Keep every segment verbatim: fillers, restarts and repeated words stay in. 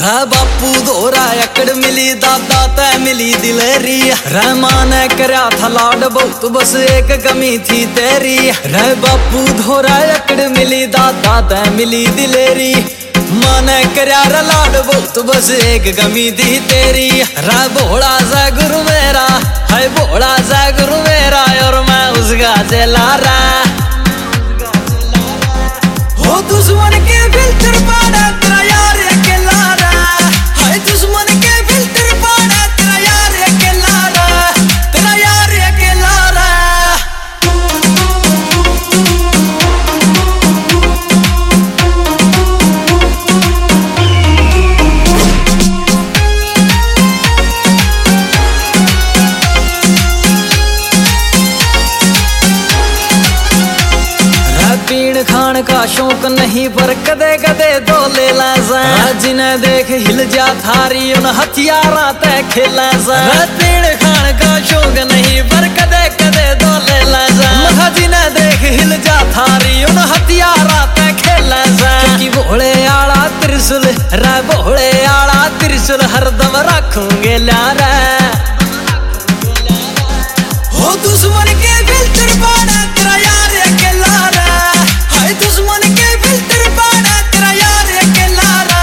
रे बापू दोरा एकड़ मिली दादा तै मिली दिलेरी। रहमान ने करया था लाड बहुत बस एक कमी थी तेरी। रे बापू दोरा एकड़ मिली दादा तै मिली दिलेरी। माने करया रे लाड बहुत बस एक कमी थी तेरी। रे भोला सा गुरु मेरा है भोला सा गुरु मेरा और मैं उसका चला रा। हो दुश्मन के फिल्टर पाड़ा तेरा यार अकेला रा। हाय दुश्मन के फिल्टर पाड़ा तेरा यार अकेला रा। तेरा यार अकेला रा। पीण खान का शौक नहीं पर कदे कदे दो ले ला। जिन्हें देख हिल जा थारी उन हथियारा तय खेला। पीण खान का शौक नहीं पर कदे कदे दो ले ला। जिन्हें देख हिल जा थारी उन हथियारा तय खेला। कि भोले आला त्रिशूल रे भोले आला त्रिशूल हरदम रखूंगे ल्यारा। हो दुश्मन के फिल्टर पाड़ा तेरा यार अकेला रा। दुश्मन के फिल्टर पाड़ा तेरा यार अकेला रा।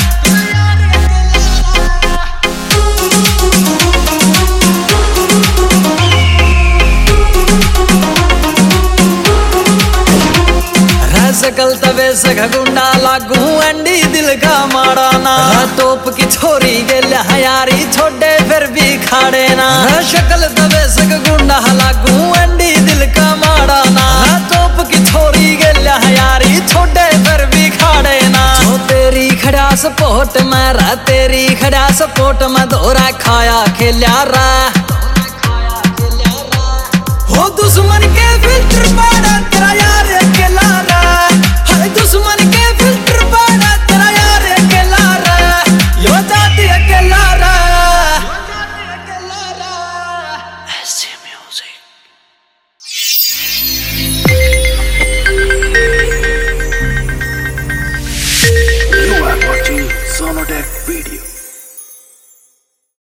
रह सकल तबे सख गुंडा लागू अंडी दिल का माड़ा ना। तोप की छोरी गेल्या यारी छोड़े फिर भी खाड़े ना। शकल तबे सख गुंडा लागू अंडी दिल का माड़ा ना। तोप की छोरी गेल्या यारी छोड़े फिर भी खाड़े ना। जो तेरी खड़ा सपोर्ट में रा तेरी खड़ा सपोर्ट में दोरा खाया खेल्या रा। हो दुश्मन के फिल्टर पाड़ा तेरा यार अकेला रा। हाय दुश्मन के फिल्टर पाड़ा तेरा यार अकेला रा। यो जाति अकेला रा। ऐसे music You are watching Sonodec video.